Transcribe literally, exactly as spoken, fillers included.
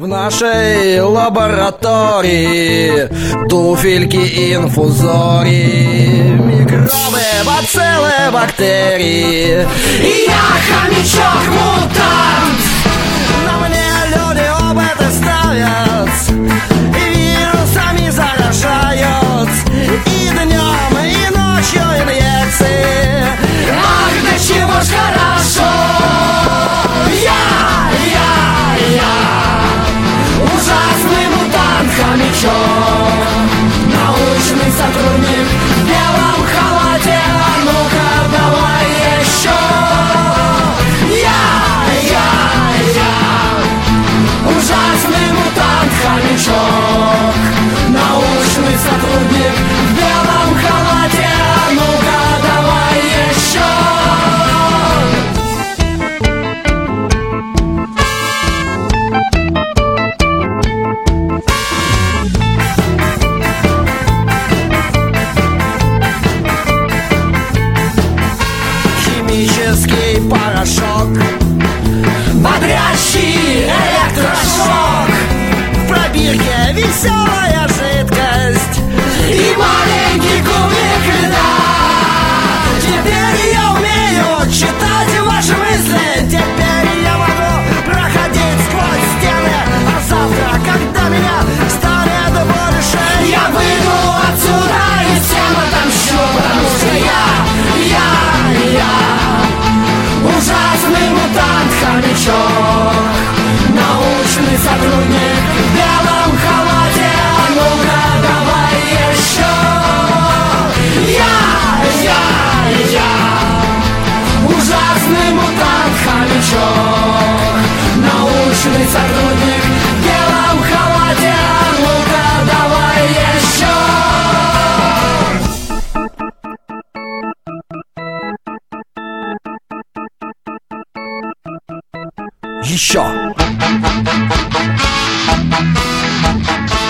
нашей лаборатории туфельки, инфузории, микробы, бациллы, бактерии. И я хомячок-мутант. На мне люди опыты ставят, и вирусами заражают, и днем, и ночью инъекции. Ах, да чего ж хорошо. Я, я, я ужасный мутант-хомячок, научный сотрудник в белом халате. А ну-ка, давай еще. Я, я, я ужасный мутант-хомячок, научный сотрудник в белом халате. А ну-ка, давай еще. Химический порошок, Бодрящий электрошок, в пробирке веселая жидкость и маленький кубик льда. Теперь я умею читать ваши мысли. Теперь я могу проходить сквозь стены. А завтра, когда меня станет больше, Я выйду отсюда и всем отомщу, потому что я, я, я ужасный мутант-хомячок, научный сотрудник в белом халате. А ну-ка, давай еще. Я, я, я ужасный мутант-хомячок, научный сотрудник в белом халате. А ну-ка, давай еще. еще.